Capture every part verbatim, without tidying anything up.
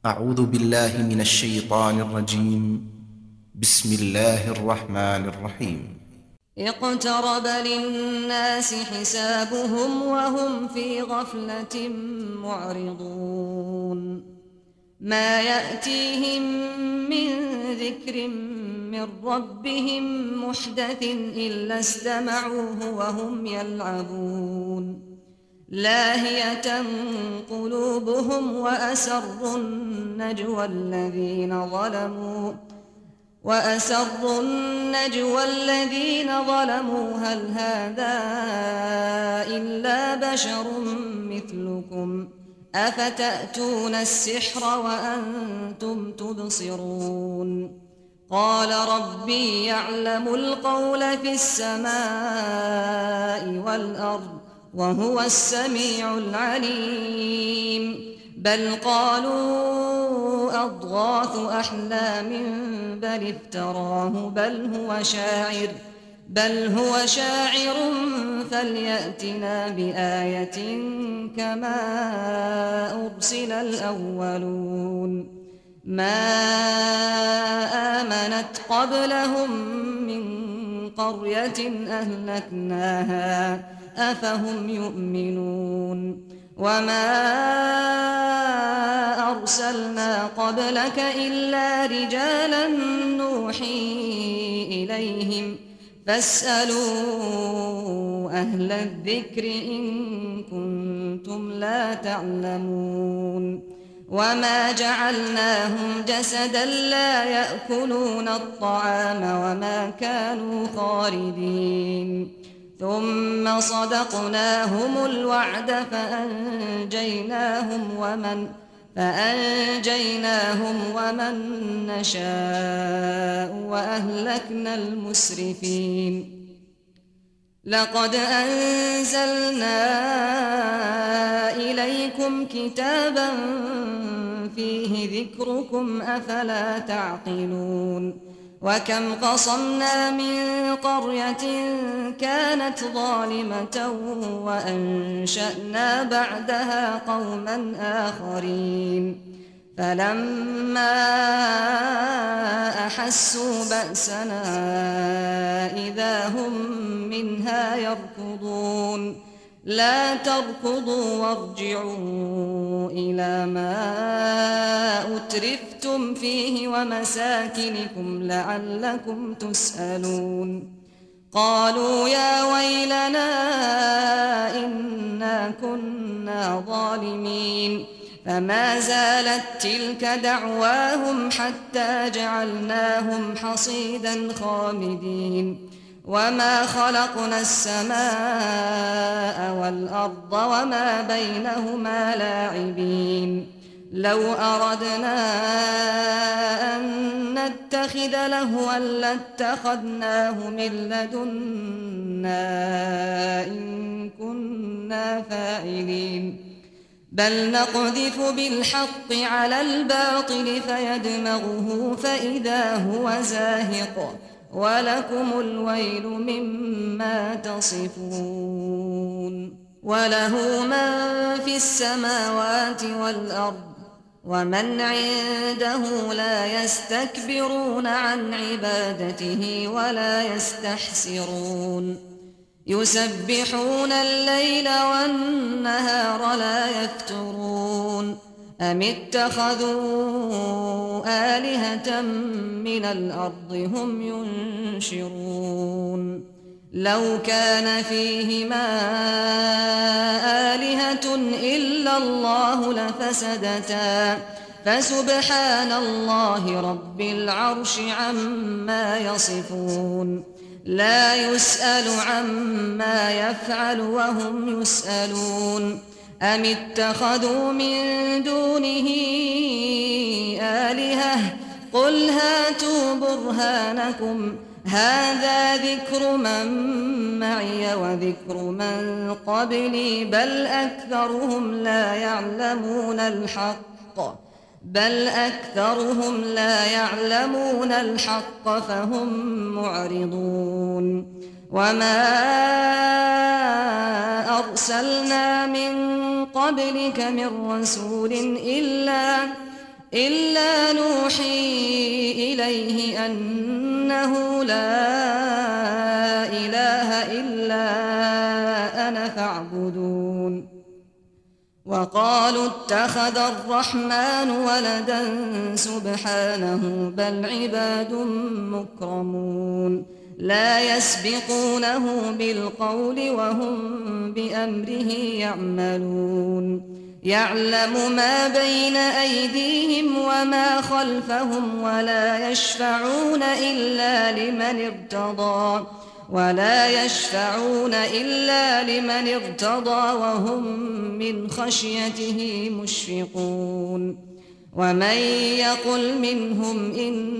أعوذ بالله من الشيطان الرجيم. بسم الله الرحمن الرحيم. اقترب للناس حسابهم وهم في غفلة معرضون ما يأتيهم من ذكر من ربهم محدث إلا استمعوه وهم يلعبون لاهية قلوبهم وأسروا النجوى الذين ظلموا وأسروا النجوى الذين ظلموا هل هذا إلا بشر مثلكم أفتأتون السحر وأنتم تبصرون قال ربي يعلم القول في السماء والأرض وهو السميع العليم بل قالوا أضغاث أحلام بل افتراه بل هو شاعر بل هو شاعر فليأتنا بآية كما أرسل الأولون ما آمنت قبلهم من قرية أهلكناها أفهم يؤمنون وما أرسلنا قبلك إلا رجالا نوحي إليهم فاسألوا أهل الذكر إن كنتم لا تعلمون وما جعلناهم جسدا لا يأكلون الطعام وما كانوا خالدين ثم صدقناهم الوعد فأنجيناهم ومن فأنجيناهم ومن نشاء وأهلكنا المسرفين لقد أنزلنا إليكم كتابا فيه ذكركم أفلا تعقلون وكم قصمنا من قرية كانت ظالمة وأنشأنا بعدها قوما آخرين فلما أحسوا بأسنا إذا هم منها يركضون لا تركضوا وارجعوا إلى ما أترفتم فيه ومساكنكم لعلكم تسألون قالوا يا ويلنا إنا كنا ظالمين فما زالت تلك دعواهم حتى جعلناهم حصيدا خامدين وما خلقنا السماء والأرض وما بينهما لاعبين لو أردنا أن نتخذ لهوا لاتخذناه من لدنا إن كنا فاعلين بل نقذف بالحق على الباطل فيدمغه فإذا هو زاهق ولكم الويل مما تصفون وله من في السماوات والأرض ومن عنده لا يستكبرون عن عبادته ولا يستحسرون يسبحون الليل والنهار لا يفترون أم اتخذوا آلهة من الأرض هم ينشرون لو كان فيهما آلهة إلا الله لفسدتا فسبحان الله رب العرش عما يصفون لا يسأل عما يفعل وهم يسألون أم اتخذوا من دونه آلهة قل هاتوا برهانكم هذا ذكر من معي وذكر من قبلي بل أكثرهم لا يعلمون الحق بل أكثرهم لا يعلمون الحق فهم معرضون وما أرسلنا من قبلك من رسول إلا إلا نوحي إليه أنه لا إله إلا أنا فاعبدون وقالوا اتخذ الرحمن ولدا سبحانه بل عباد مكرمون لا يسبقونه بالقول وهم بأمره يعملون يعلم ما بين أيديهم وما خلفهم ولا يشفعون إلا لمن ارتضى ولا يشفعون إلا لمن ارتضى وهم من خشيته مشفقون ومن يقل منهم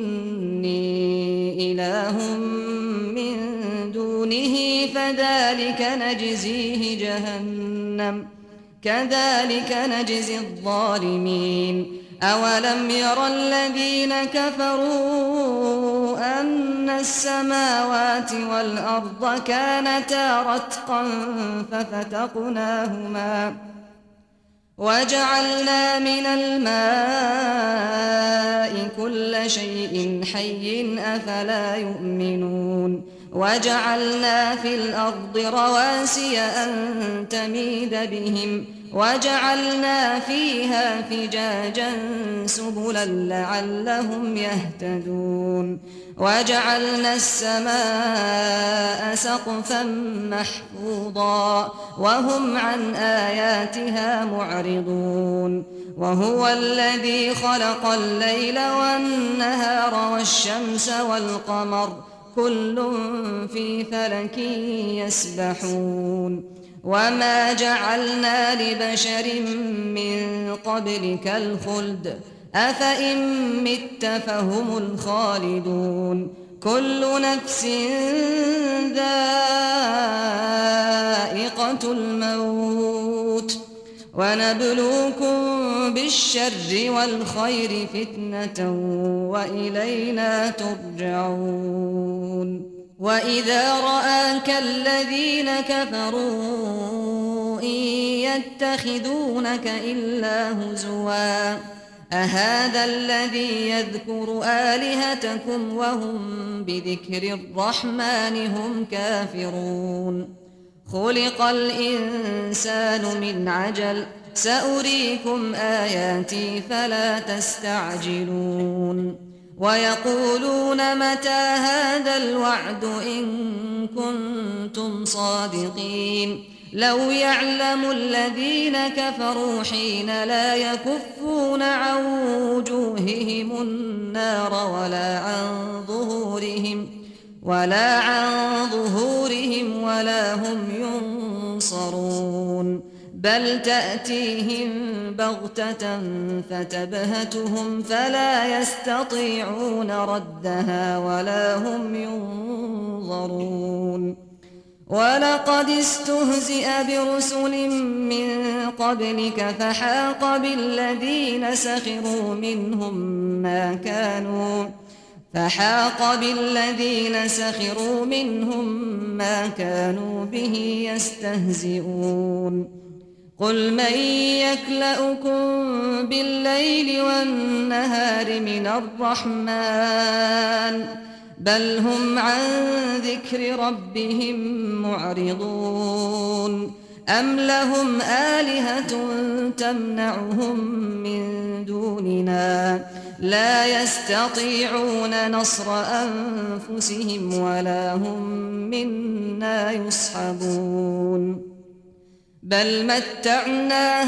إني إله من دونه فذلك نجزيه جهنم كذلك نجزي الظالمين أولم ير الذين كفروا أن السماوات والأرض كانتا رتقا ففتقناهما وجعلنا من الماء كل شيء حي أفلا يؤمنون وجعلنا في الأرض رواسي أن تميد بهم وجعلنا فيها فجاجا سبلا لعلهم يهتدون وجعلنا السماء سقفا محفوظا وهم عن آياتها معرضون وهو الذي خلق الليل والنهار والشمس والقمر كل في فلك يسبحون وما جعلنا لبشر من قبلك الخلد أفإن مت فهم الخالدون كل نفس ذائقة الموت ونبلوكم بالشر والخير فتنة وإلينا ترجعون وإذا رآك الذين كفروا إن يتخذونك إلا هزوا أهذا الذي يذكر آلهتكم وهم بذكر الرحمن هم كافرون خلق الإنسان من عجل سأريكم آياتي فلا تستعجلون ويقولون متى هذا الوعد إن كنتم صادقين لو يعلم الذين كفروا حين لا يكفون عن وجوههم النار ولا عن ظهورهم ولا عن ظهورهم ولا هم ينصرون بل تأتيهم بغتة فتبهتهم فلا يستطيعون ردها ولا هم ينظرون ولقد استهزئ برسل من قبلك فحاق بالذين سخروا منهم ما كانوا فحاق بالذين سخروا منهم ما كانوا به يستهزئون قل من يكلؤكم بالليل والنهار من الرحمن بل هم عن ذكر ربهم معرضون أم لهم آلهة تمنعهم من دوننا لا يستطيعون نصر أنفسهم ولا هم منا يصحبون بل متعنا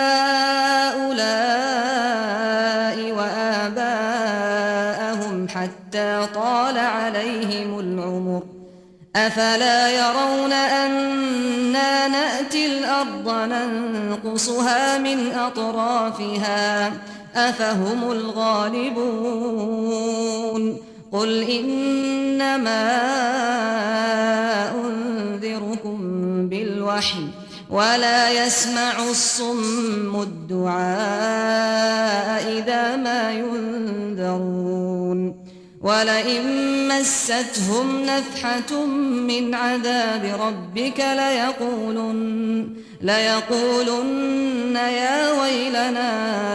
هؤلاء وآباءهم حتى طال عليهم العمر أفلا يرون أنا نأتي الأرض ننقصها من أطرافها أفهم الغالبون قل إنما أنذركم بالوحي ولا يسمع الصم الدعاء إذا ما ينذرون ولئن مستهم نفحة من عذاب ربك ليقولن, ليقولن يا ويلنا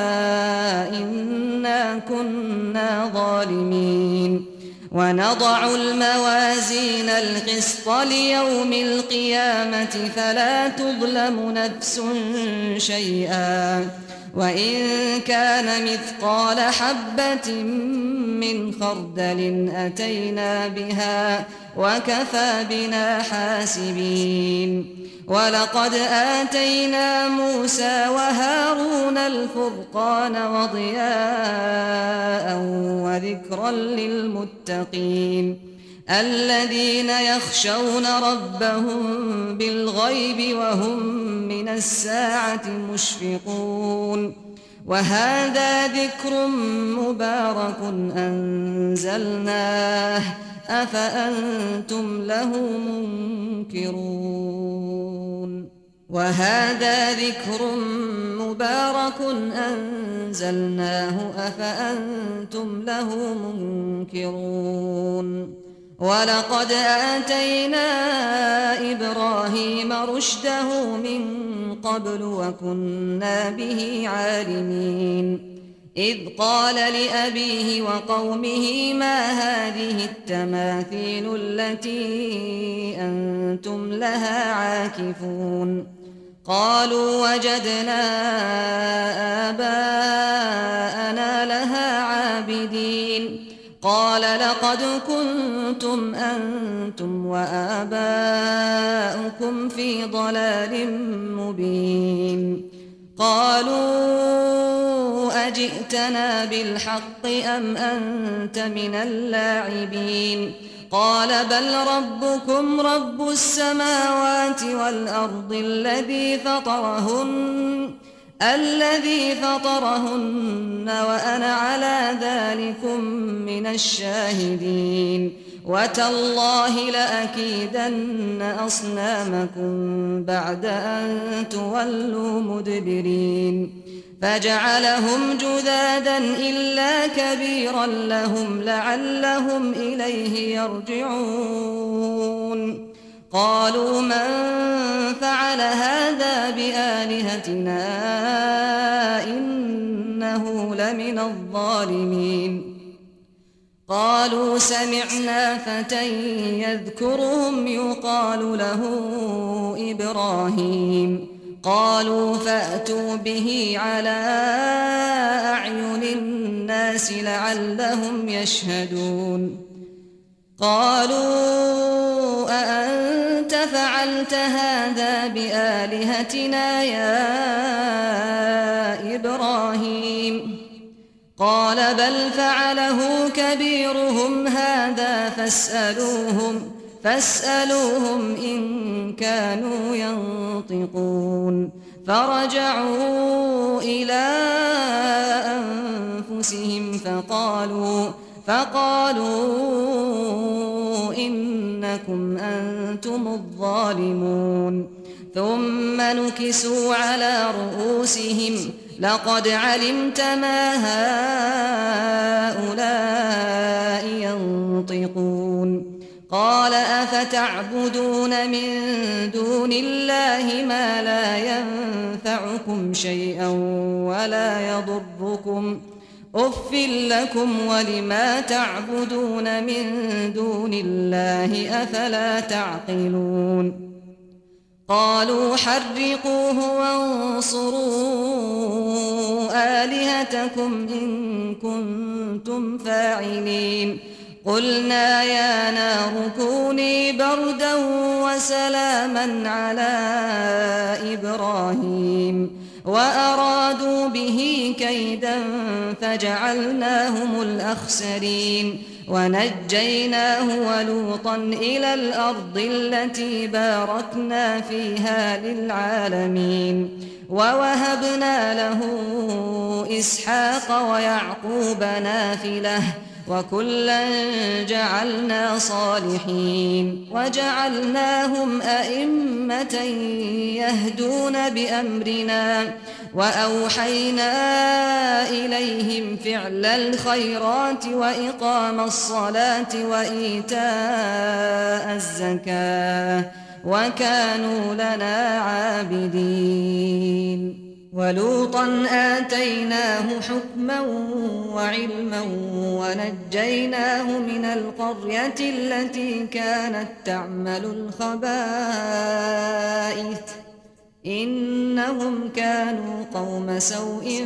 إنا كنا ظالمين. ونضع الموازين القسط ليوم القيامة فلا تظلم نفس شيئا وإن كان مثقال حبة من خردل أتينا بها وكفى بنا حاسبين. ولقد آتينا موسى وهارون الفرقان وضياء وذكرا للمتقين الذين يخشون ربهم بالغيب وهم من الساعة مشفقون. وهذا ذكر مبارك أنزلناه أفأنتم له منكرون. وهذا ذكر مبارك أنزلناه أفأنتم له منكرون. ولقد آتينا إبراهيم رشده من قبل وكنا به عالمين. إذ قال لأبيه وقومه ما هذه التماثيل التي أنتم لها عاكفون؟ قالوا وجدنا آباءنا لها عابدين. قال لقد كنتم أنتم وآباؤكم في ضلال مبين. قالوا أجئتنا بالحق أم أنت من اللاعبين؟ قال بل ربكم رب السماوات والأرض الذي فطرهن الذي فطرهن وأنا على ذلكم من الشاهدين. وتالله لأكيدن أصنامكم بعد أن تولوا مدبرين. فجعلهم جذاذا إلا كبيرا لهم لعلهم إليه يرجعون. قالوا من فعل هذا بآلهتنا إنه لمن الظالمين. قالوا سمعنا فتى يذكرهم يقال له إبراهيم. قالوا فأتوا به على أعين الناس لعلهم يشهدون. قالوا أأنت فعلت هذا بآلهتنا يا إبراهيم؟ قال بل فعله كبيرهم هذا فاسألوهم فاسألوهم إن كانوا ينطقون. فرجعوا إلى أنفسهم فقالوا فقالوا إنكم أنتم الظالمون. ثم نكسوا على رؤوسهم لقد علمت ما هؤلاء ينطقون. قال أفتعبدون من دون الله ما لا ينفعكم شيئا ولا يضركم أف لكم ولما تعبدون من دون الله أفلا تعقلون. قالوا حرقوه وانصروا آلهتكم إن كنتم فاعلين. قلنا يا نار كوني بردا وسلاما على إبراهيم وأرادوا به كيدا فجعلناهم الأخسرين. ونجيناه ولوطا إلى الأرض التي باركنا فيها للعالمين. ووهبنا له إسحاق ويعقوب نافلة وكلا جعلنا صالحين. وجعلناهم أئمة يهدون بأمرنا وأوحينا إليهم فعل الخيرات وإقام الصلاة وإيتاء الزكاة وكانوا لنا عابدين ولوطا آتيناه حكما وعلما ونجيناه من القرية التي كانت تعمل الخبائث إنهم كانوا قوم سوء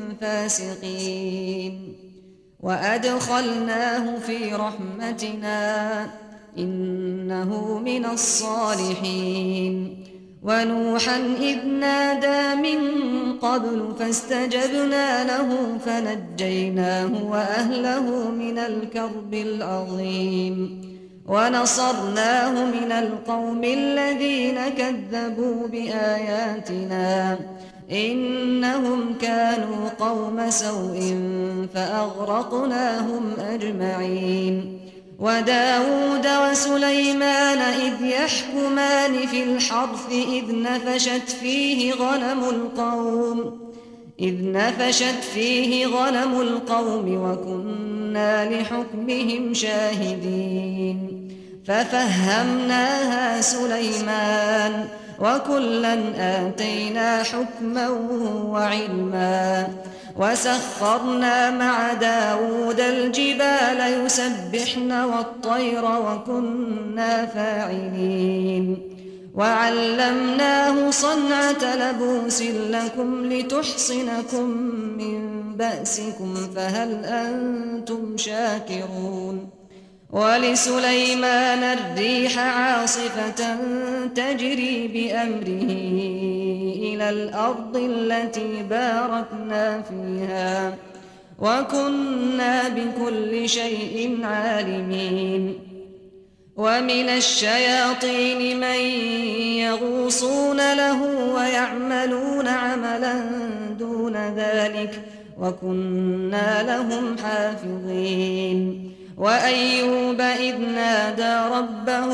فاسقين وأدخلناه في رحمتنا إنه من الصالحين ونوحا إذ نادى من قبل فاستجبنا له فنجيناه وأهله من الكرب العظيم ونصرناه من القوم الذين كذبوا بآياتنا إنهم كانوا قوم سوء فأغرقناهم أجمعين وداود وسليمان إذ يحكمان في الحرث إذ نفشت فيه غنم القوم إذ نفشت فيه غنم القوم وكنا لحكمهم شاهدين ففهمناها سليمان وكلا آتينا حكما وعلما وسخرنا مع داود الجبال يسبحن والطير وكنا فاعلين وعلمناه صنعة لبوس لكم لتحصنكم من بأسكم فهل أنتم شاكرون ولسليمان الريح عاصفة تجري بأمره إلى الأرض التي باركنا فيها وكنا بكل شيء عالمين ومن الشياطين من يغوصون له ويعملون عملا دون ذلك وكنا لهم حافظين وأيوب إذ نادى ربه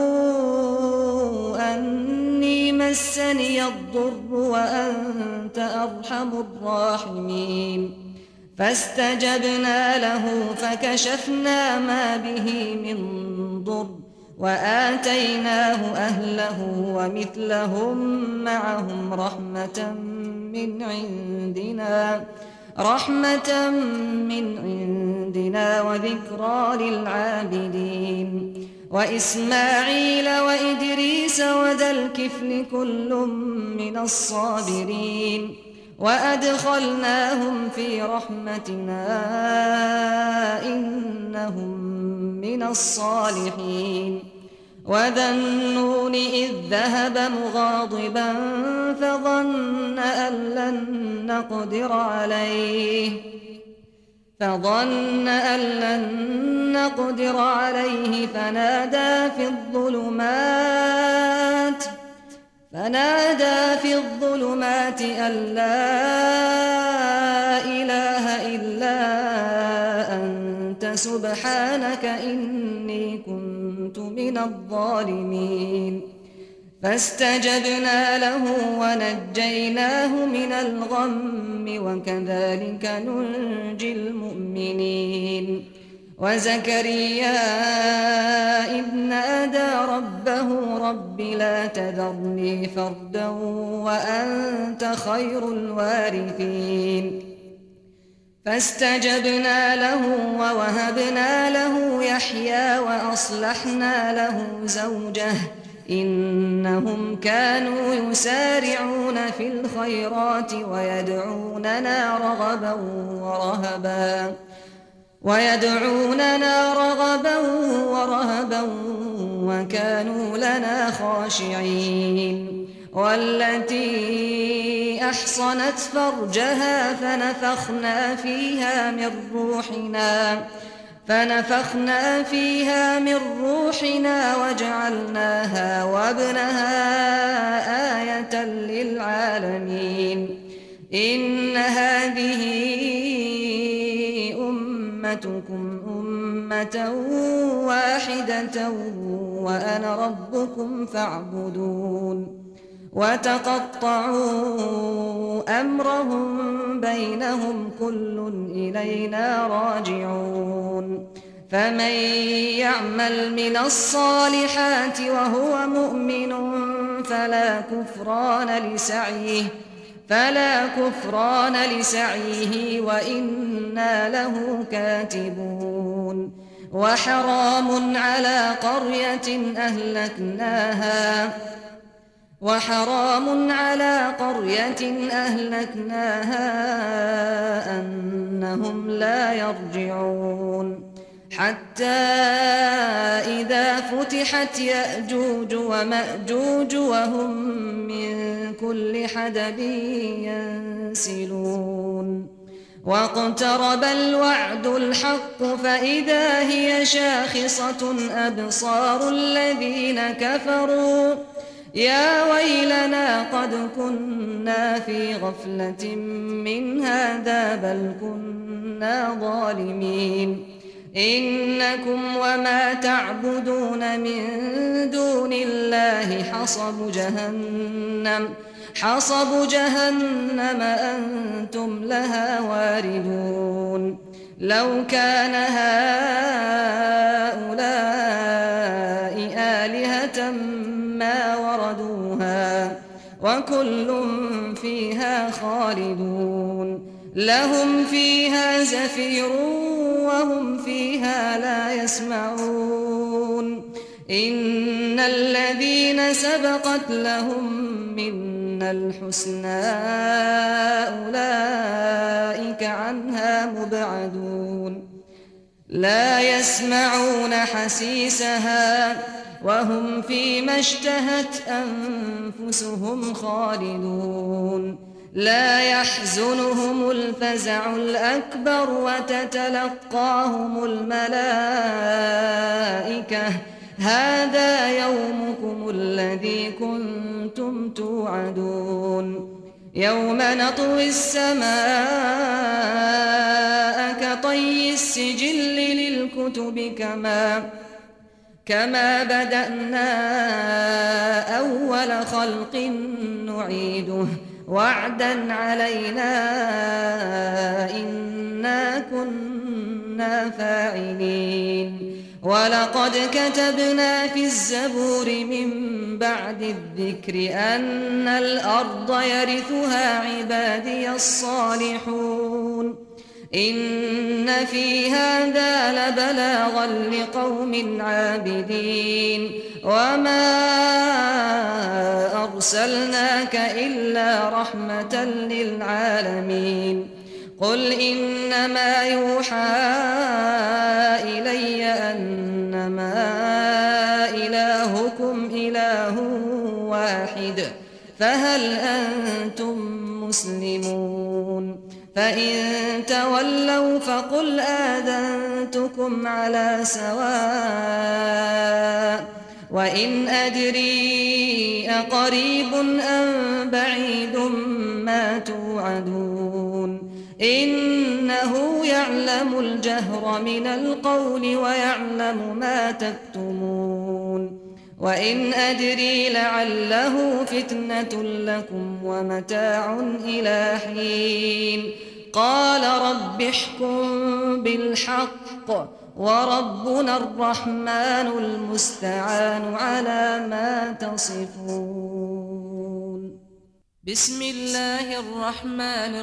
أني مسني الضر وأنت أرحم الراحمين فاستجبنا له فكشفنا ما به من ضر وآتيناه أهله ومثلهم معهم رحمة من عندنا رحمة من عندنا وذكرى للعابدين وإسماعيل وإدريس وذا الكفل كل من الصابرين وأدخلناهم في رحمتنا إنهم من الصالحين وذا النون إذ ذهب مغاضبا فظن أن لن نقدر عليه فظن أن لن نقدر عليه فنادى في الظلمات فنادى في الظلمات أن لا إله إلا أنت سبحانك إني كنت من الظالمين فاستجبنا له ونجيناه من الغم وكذلك ننجي المؤمنين وزكريا إذ نادى ربه رب لا تذرني فردا وأنت خير الوارثين فاستجبنا له ووهبنا له يحيى وأصلحنا له زوجه إنهم كانوا يسارعون في الخيرات ويدعوننا رغبا ورهبا ويدعوننا رغبا ورهبا وكانوا لنا خاشعين والتي أحصنت فرجها فنفخنا فيها من روحنا فنفخنا فيها من روحنا وجعلناها وابنها آية للعالمين إن هذه أمتكم أمة واحدة وأنا ربكم فاعبدون وتقطعوا أمرهم بينهم كل إلينا راجعون فمن يعمل من الصالحات وهو مؤمن فلا كفران لسعيه فلا كفران لسعيه وإنا له كاتبون وحرام على قرية أهلكناها وحرام على قرية أهلكناها أنهم لا يرجعون حتى إذا فتحت يأجوج ومأجوج وهم من كل حدب ينسلون واقترب الوعد الحق فإذا هي شاخصة أبصار الذين كفروا يا ويلنا قد كنا في غفلة من هذا بل كنا ظالمين إنكم وما تعبدون من دون الله حصب جهنم حصب جهنم أنتم لها واردون لو كان هؤلاء آلهة ما وردوها وكل فيها خالدون لهم فيها زفير وهم فيها لا يسمعون إن الذين سبقت لهم منا الحسنى أولئك عنها مبعدون لا يسمعون حسيسها وهم فيما اشتهت أنفسهم خالدون لا يحزنهم الفزع الأكبر وتتلقاهم الملائكة هذا يومكم الذي كنتم توعدون يوم نطوي السماء كطي السجل للكتب كما كما بدأنا أول خلق نعيده وعدا علينا إنا كنا فاعلين ولقد كتبنا في الزبور من بعد الذكر أن الأرض يرثها عبادي الصالحون إن في هذا لبلاغا لقوم عابدين وما أرسلناك إلا رحمة للعالمين قل إنما يوحى إلي أنما إلهكم إله واحد فهل أنتم مسلمون فإن تولوا فقل آذنتكم على سواء وإن أدري أقريب أم بعيد ما توعدون إنه يعلم الجهر من القول ويعلم ما تكتمون وإن أدري لعله فتنة لكم ومتاع إلى حين قال رب احكم بالحق وربنا الرحمن المستعان على ما تصفون بسم الله الرحمن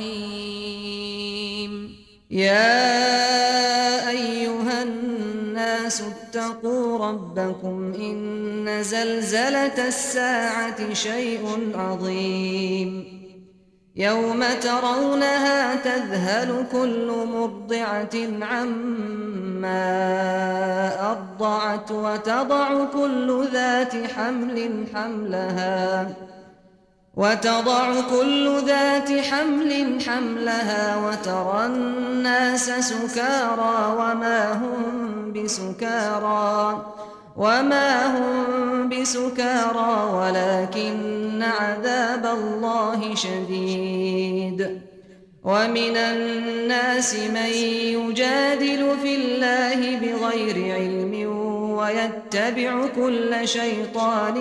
الرحيم يا أيها الناس اتقوا ربكم إن زلزلة الساعة شيء عظيم يوم ترونها تذهل كل مرضعة عما أرضعت وتضع كل ذات حمل حملها وتضع كل ذات حمل حملها وترى الناس سكارى وما هم بسكارى وما هم بسكارى ولكن عذاب الله شديد ومن الناس من يجادل في الله بغير علم ويتبع كل شيطان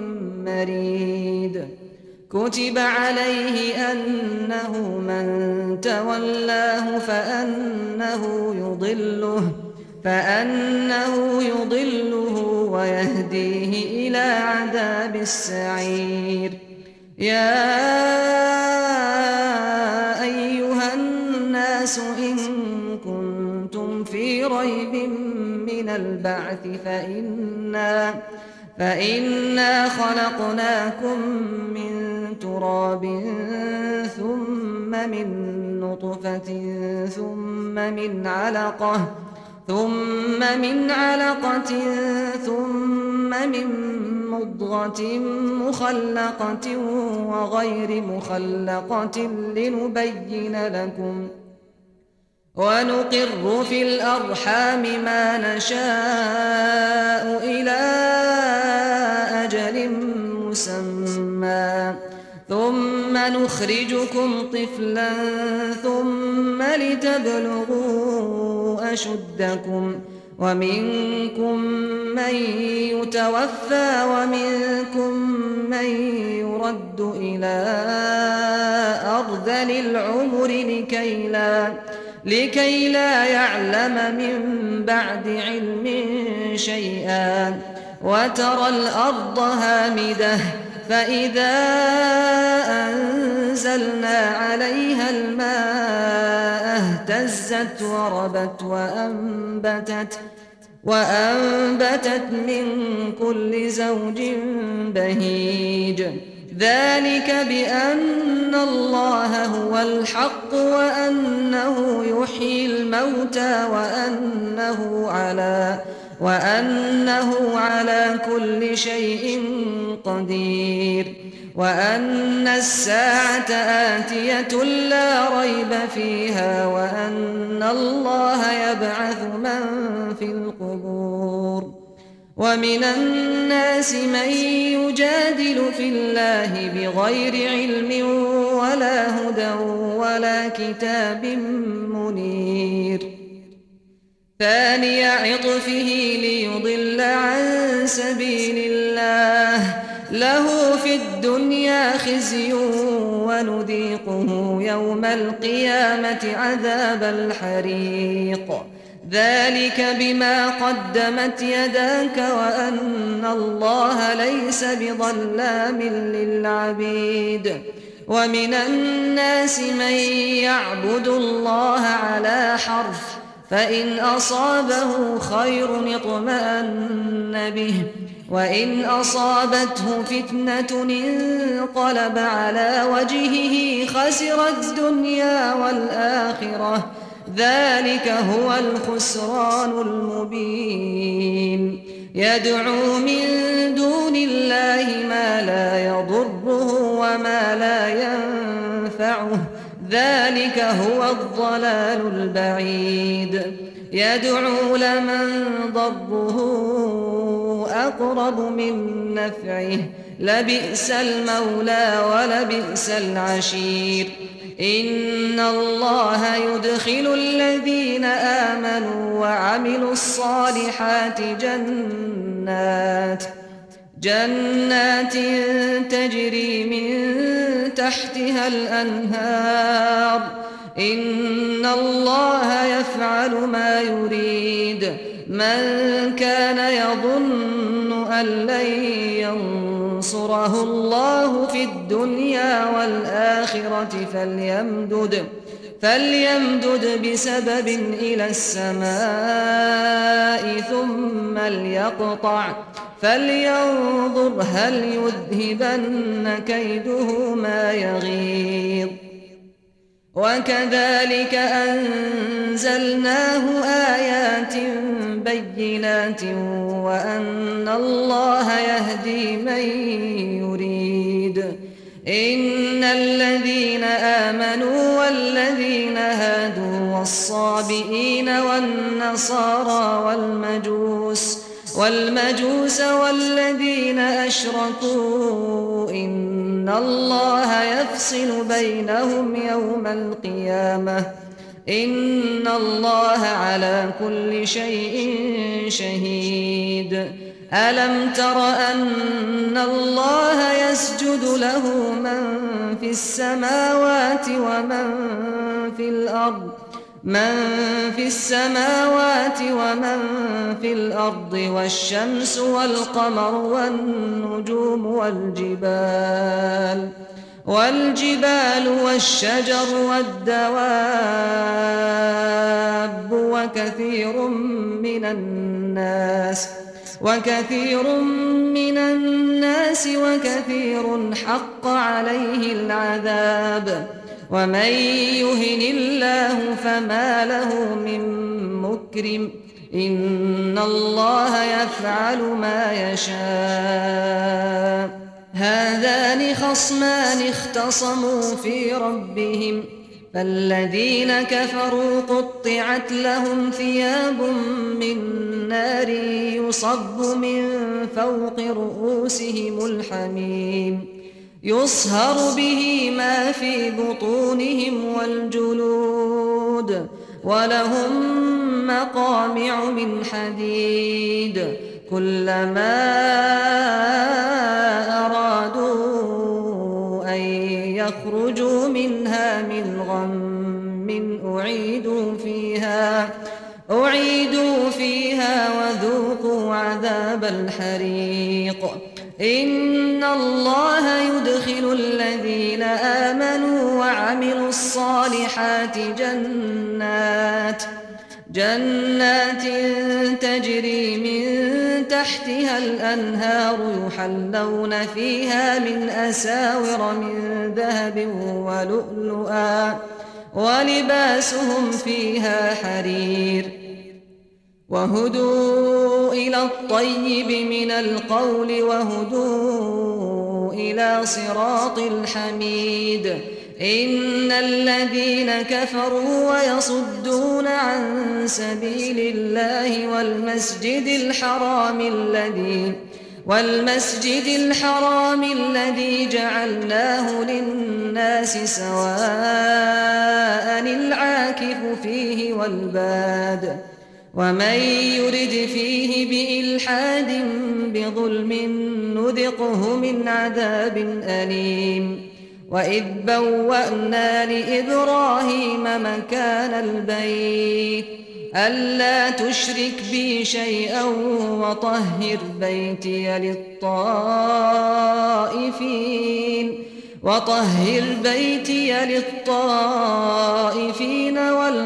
مريد كتب عليه أنه من تولاه فأنه يضله فأنه يضله ويهديه إلى عذاب السعير. يا أيها الناس إن كنتم في ريب من البعث فإنا, فإنا خلقناكم من تراب ثم من نطفة ثم من علقة ثم من علقة ثم من مضغة مخلقة وغير مخلقة لنبين لكم ونقر في الأرحام ما نشاء إلى أجل مسمى ثم نخرجكم طفلا ثم لتبلغوا أشدكم ومنكم من يتوفى ومنكم من يرد إلى أرذل العمر لكي لا, لكي لا يعلم من بعد علم شيئا وترى الأرض هامدة فإذا أنزلنا عليها الماء اهتزت وربت وأنبتت, وأنبتت من كل زوج بهيج. ذلك بأن الله هو الحق وأنه يحيي الموتى وأنه على وأنه على كل شيء قدير وأن الساعة آتية لا ريب فيها وأن الله يبعث من في القبور. ومن الناس من يجادل في الله بغير علم ولا هدى ولا كتاب منير. ثاني عطفه ليضل عن سبيل الله له في الدنيا خزي ونذيقه يوم القيامة عذاب الحريق. ذلك بما قدمت يداك وأن الله ليس بظلام للعبيد. ومن الناس من يعبد الله على حرف فإن أصابه خير اطمأن به وإن أصابته فتنة انقلب على وجهه خسر الدنيا والآخرة. ذلك هو الخسران المبين. يدعو من دون الله ما لا يضره وما لا ينفعه ذلك هو الضلال البعيد. يدعو لمن ضره أقرب من نفعه لبئس المولى ولبئس العشير. إن الله يدخل الذين آمنوا وعملوا الصالحات جنات جنات تجري من تحتها الأنهار. إن الله يفعل ما يريد. من كان يظن أن لن ينصره الله في الدنيا والآخرة فليمدد فليمدد بسبب إلى السماء ثم ليقطع فلينظر هل يذهبن كيده ما يغيظ. وكذلك أنزلناه آيات بينات وأن الله يهدي من يريد. إن الذين آمنوا والذين هادوا والصابئين والنصارى والمجوس والمجوس والذين أشركوا إن الله يفصل بينهم يوم القيامة. إن الله على كل شيء شهيد. ألم تر أن الله يسجد له من في السماوات ومن في الأرض من في السماوات ومن في الأرض والشمس والقمر والنجوم والجبال والجبال والشجر والدواب وكثير من الناس وكثير من الناس وكثير حق عليه العذاب ومن يهن الله فما له من مكرم إن الله يفعل ما يشاء هذان خصمان اختصموا في ربهم فالذين كفروا قطعت لهم ثياب من نار يصب من فوق رؤوسهم الحميم يصهر به ما في بطونهم والجلود ولهم مقامع من حديد كلما أرادوا أن يخرجوا منها من غم أعيدوا فيها أعيدوا فيها وذوقوا عذاب الحريق إن الله يدخل الذين آمنوا وعملوا الصالحات جنات جنات تجري من تحتها الأنهار يحلون فيها من أساور من ذهب ولؤلؤا ولباسهم فيها حرير وهدوا إلى الطيب من القول وهدوا إلى صراط الحميد إن الذين كفروا ويصدون عن سبيل الله والمسجد الحرام الذي والمسجد الحرام الذي جعلناه للناس سواء العاكف فيه والباد ومن يرد فيه بإلحاد بظلم نذقه من عذاب أليم وإذ بوأنا لإبراهيم مكان البيت ألا تشرك بي شيئا وطهر بيتي للطائفين وطهر بيتي للطائفين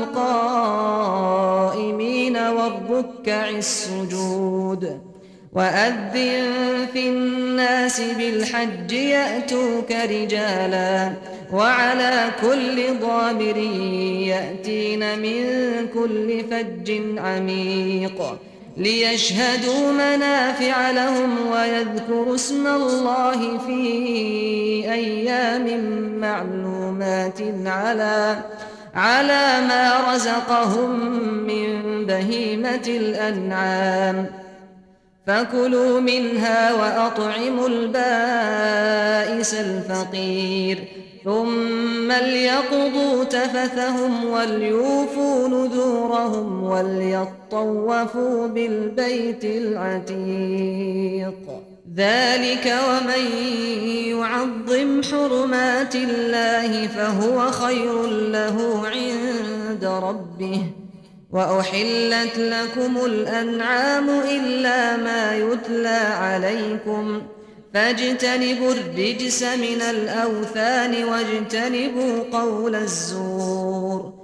والقائمين والركع السجود وأذن في الناس بالحج يأتوك رجالا وعلى كل ضامر يأتين من كل فج عميق ليشهدوا منافع لهم ويذكروا اسم الله في أيام معلومات على على ما رزقهم من بهيمة الأنعام فكلوا منها وأطعموا البائس الفقير ثم ليقضوا تفثهم وليوفوا نذورهم وليطوفوا بالبيت العتيق ذلك ومن يعظم حرمات الله فهو خير له عند ربه وأحلت لكم الأنعام إلا ما يتلى عليكم فاجتنبوا الرجس من الأوثان واجتنبوا قول الزور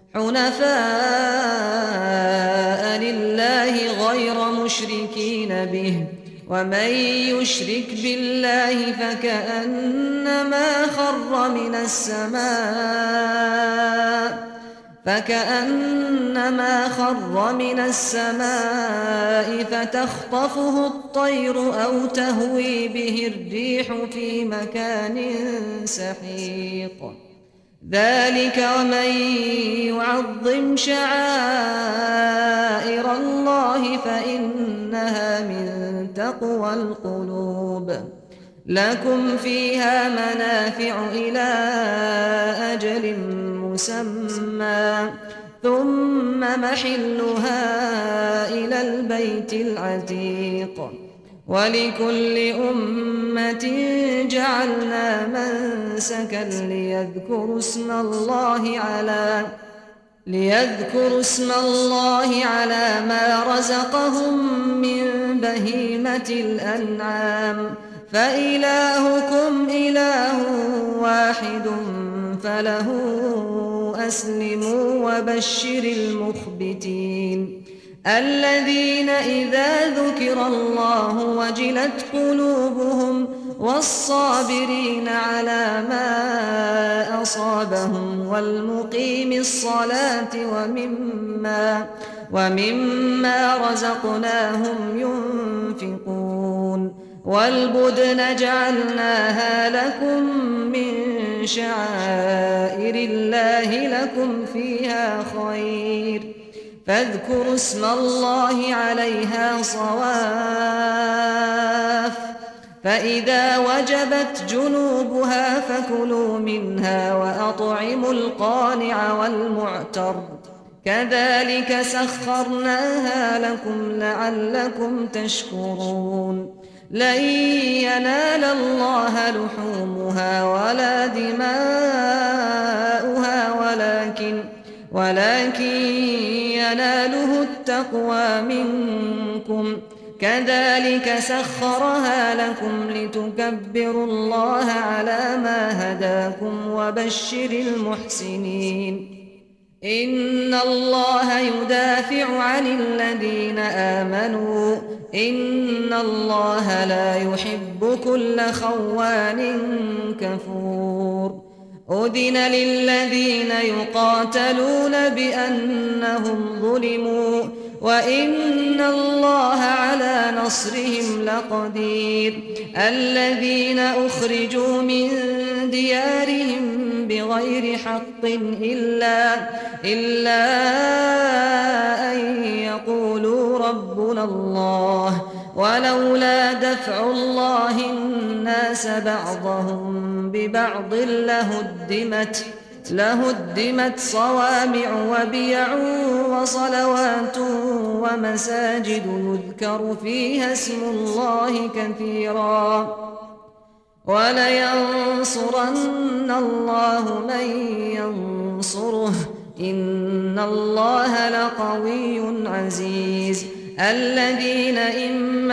حنفاء لله غير مشركين به ومن يشرك بالله فكأنما خر من السماء فكأنما خر من السماء فتخطفه الطير أو تهوي به الريح في مكان سحيق ذلك ومن يعظم شعائر الله فإنها من تقوى القلوب لكم فيها منافع إلى أجل مسمى ثم محلها إلى البيت العتيق ولكل أمة جعلنا منسكا ليذكروا اسم الله على ليذكروا اسم الله على ما رزقهم من بهيمة الأنعام فإلهكم إله واحد فله أسلموا وبشر المخبتين الذين إذا ذكر الله وجلت قلوبهم والصابرين على ما أصابهم والمقيم الصلاة ومما, ومما رزقناهم ينفقون والبدن جعلناها لكم من شعائر الله لكم فيها خير فاذكروا اسم الله عليها صواف فإذا وجبت جنوبها فكلوا منها وأطعموا القانع والمعتر كذلك سخرناها لكم لعلكم تشكرون لن ينال الله لحومها ولا دماؤها ولكن ولكن يناله التقوى منكم كذلك سخرها لكم لتكبروا الله على ما هداكم وبشر المحسنين إن الله يدافع عن الذين آمنوا إن الله لا يحب كل خوان كفور أذن للذين يقاتلون بأنهم ظلموا وإن الله على نصرهم لقدير الذين أخرجوا من ديارهم بغير حق إلا, إلا أن يقولوا ربنا الله ولولا دفع الله الناس بعضهم ببعض لهدمت لهدمت صوامع وبيع وصلوات ومساجد يذكر فيها اسم الله كثيرا ولينصرن الله من ينصره إن الله لقوي عزيز الذين إن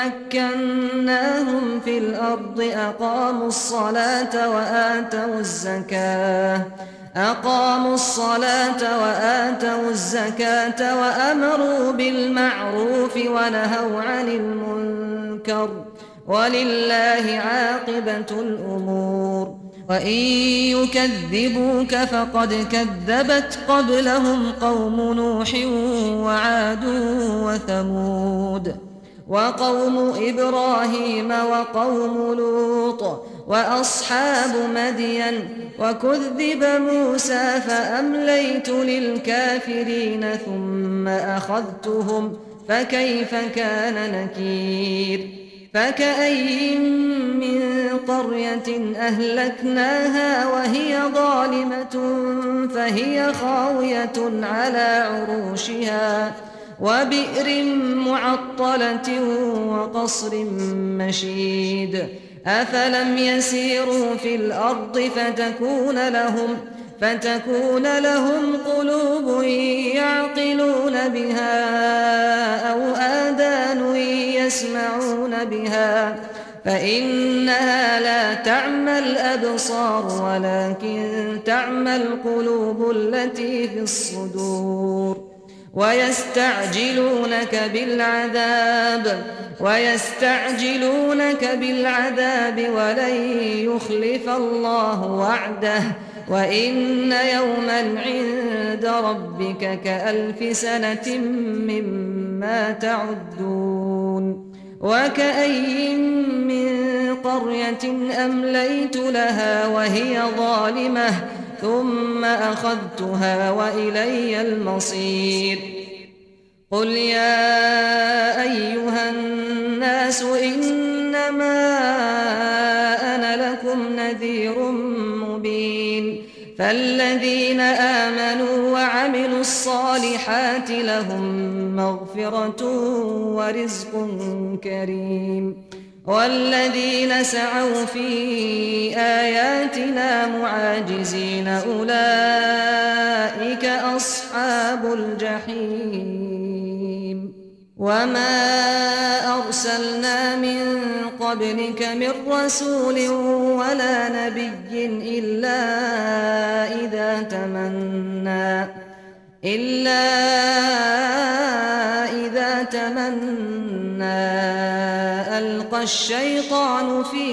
مكناهم في الأرض أقاموا الصلاة وآتوا الزكاة أقاموا الصلاة وآتوا الزكاة وأمروا بالمعروف ونهوا عن المنكر ولله عاقبة الأمور وإن يكذبوك فقد كذبت قبلهم قوم نوح وعاد وثمود وقوم إبراهيم وقوم لوط وأصحاب مدين وكذب موسى فأمليت للكافرين ثم أخذتهم فكيف كان نكير فكأي من قرية أهلكناها وهي ظالمة فهي خاوية على عروشها وبئر معطلة وقصر مشيد أفلم يسيروا في الأرض فتكون لهم فتكون لهم قلوب يعقلون بها أو آذان يسمعون بها فإنها لا تعمى الأبصار ولكن تعمى القلوب التي في الصدور ويستعجلونك بالعذاب ويستعجلونك بالعذاب ولن يخلف الله وعده وإن يوما عند ربك كألف سنة مما تعدون وكأي من قرية أمليت لها وهي ظالمة ثم أخذتها وإلي المصير قل يا أيها الناس إنما أنا لكم نذير مبين فالذين آمنوا وعملوا الصالحات لهم مغفرة ورزق كريم والذين سعوا في آياتنا معاجزين أولئك أصحاب الجحيم وما أرسلنا من قبلك من رسول ولا نبي إلا إذا تمنى إلا إذا تمنى ألقى الشيطان في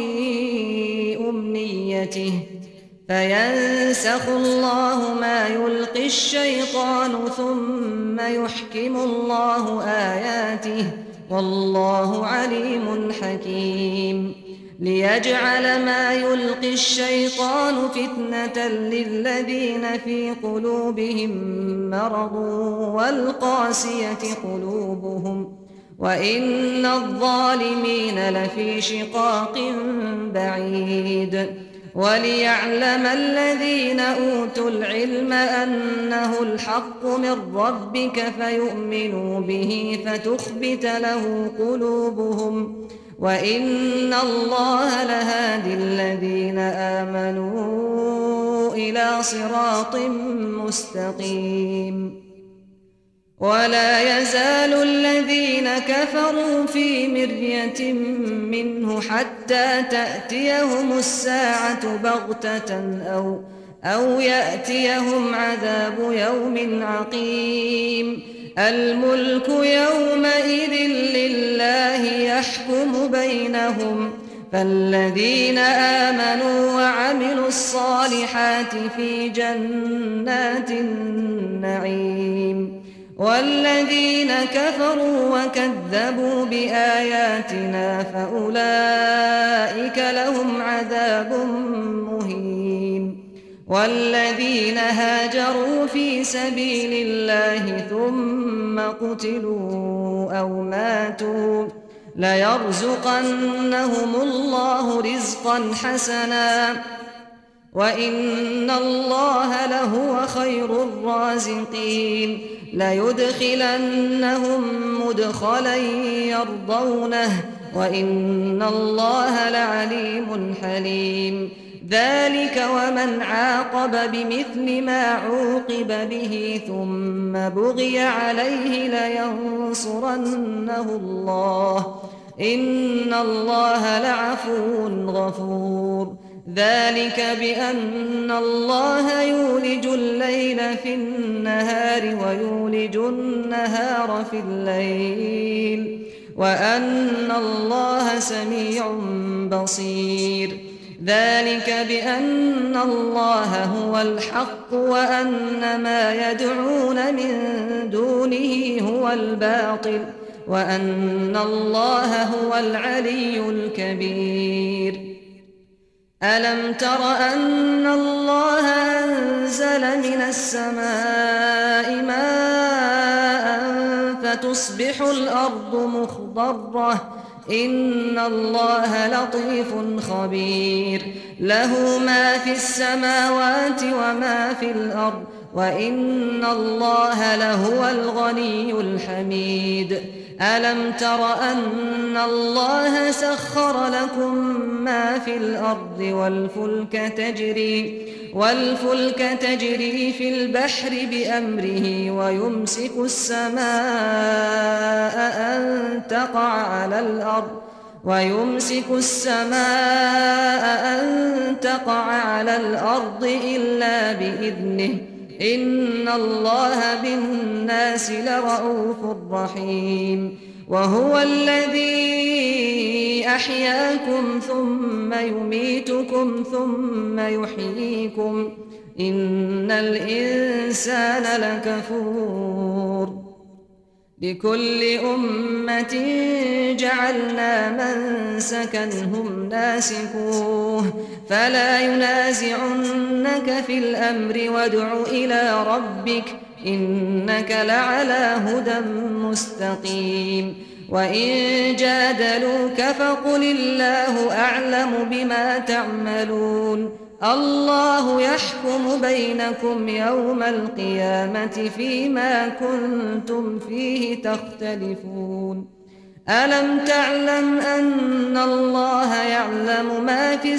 أمنيته فينسخ الله ما يلقي الشيطان ثم يحكم الله آياته والله عليم حكيم ليجعل ما يلقي الشيطان فتنة للذين في قلوبهم مرض والقاسية قلوبهم وإن الظالمين لفي شقاق بعيد وليعلم الذين أوتوا العلم أنه الحق من ربك فيؤمنوا به فتخبت له قلوبهم وإن الله لهادي الذين آمنوا إلى صراط مستقيم ولا يزال الذين كفروا في مرية منه حتى تأتيهم الساعة بغتة أو, أو يأتيهم عذاب يوم عقيم الملك يومئذ لله يحكم بينهم فالذين آمنوا وعملوا الصالحات في جنات النعيم والذين كفروا وكذبوا بآياتنا فأولئك لهم عذاب مهين والذين هاجروا في سبيل الله ثم قتلوا أو ماتوا ليرزقنهم الله رزقا حسنا وإن الله لهو خير الرازقين ليدخلنهم مدخلا يرضونه وإن الله لعليم حليم ذلك ومن عاقب بمثل ما عوقب به ثم بغي عليه لينصرنه الله إن الله لعفو غفور ذلك بأن الله يولج الليل في النهار ويولج النهار في الليل وأن الله سميع بصير ذلك بأن الله هو الحق وأن ما يدعون من دونه هو الباطل وأن الله هو العلي الكبير ألم تر أن الله أنزل من السماء ماء فتصبح الأرض مخضرة إن الله لطيف خبير له ما في السماوات وما في الأرض وإن الله لهو الغني الحميد ألم تر أن الله سخر لكم ما في الأرض والفلك تجري والفلك تجري في البحر بأمره ويمسك السماء أن تقع على الأرض ويمسك السماء أن تقع على الأرض إلا بإذنه إن الله بالناس لرءوف رحيم وهو الذي أحياكم ثم يميتكم ثم يحييكم إن الإنسان لكفور لكل أمة جعلنا منسكا هم ناسكوه فلا ينازعنك في الأمر وادع إلى ربك إنك لعلى هدى مستقيم وإن جادلوك فقل الله أعلم بما تعملون الله يحكم بينكم يوم القيامة فيما كنتم فيه تختلفون ألم تعلم أن الله يعلم ما في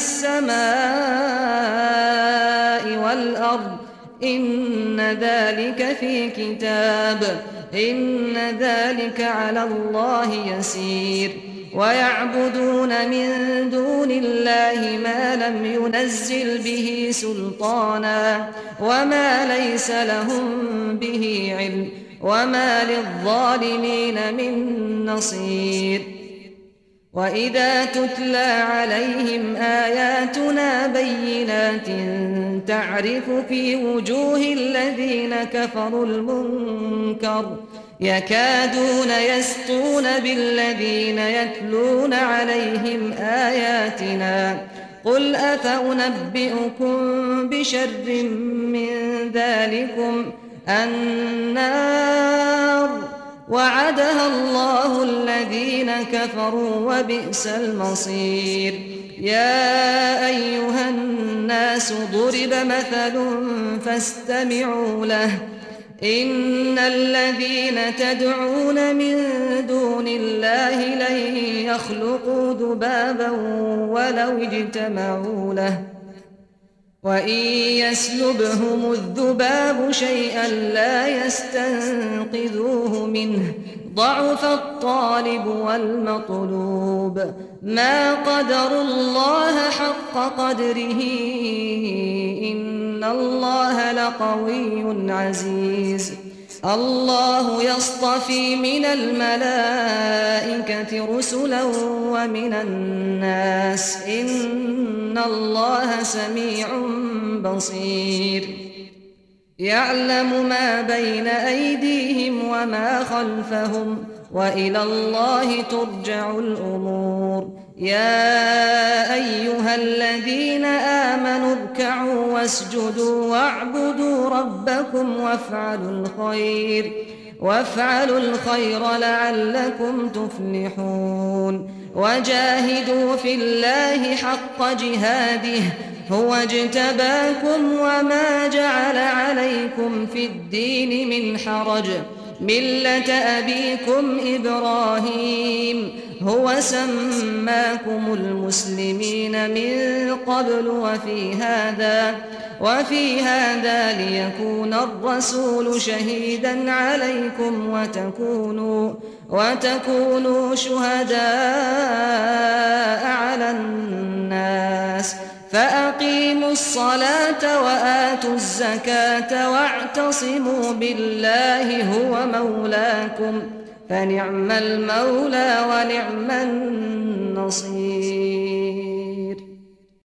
السماء والأرض إن ذلك في كتاب إن ذلك على الله يسير ويعبدون من دون الله ما لم ينزل به سلطانا وما ليس لهم به علم وما للظالمين من نصير وإذا تتلى عليهم آياتنا بينات تعرف في وجوه الذين كفروا المنكر يكادون يسطون بالذين يتلون عليهم آياتنا قل أفأنبئكم بشر من ذلكم النار وعدها الله الذين كفروا وبئس المصير يا أيها الناس ضرب مثل فاستمعوا له إن الذين تدعون من دون الله لن يخلقوا ذبابا ولو اجتمعوا له وإن يسلبهم الذباب شيئا لا يستنقذوه منه ضعف الطالب والمطلوب ما قدروا الله حق قدره إن الله لقوي عزيز الله يصطفي من الملائكة رسلا ومن الناس إن الله سميع بصير يعلم ما بين أيديهم وما خلفهم وإلى الله ترجع الأمور يا أيها الذين آمنوا اركعوا واسجدوا واعبدوا ربكم وافعلوا الخير وافعلوا الخير لعلكم تفلحون وجاهدوا في الله حق جهاده هو اجتباكم وما جعل عليكم في الدين من حرج ملة أبيكم إبراهيم هو سماكم المسلمين من قبل وفي هذا وفي هذا ليكون الرسول شهيدا عليكم وتكونوا وتكونوا شهداء على الناس فأقيموا الصلاة وآتوا الزكاة واعتصموا بالله هو مولاكم فنعم المولى ونعم النصير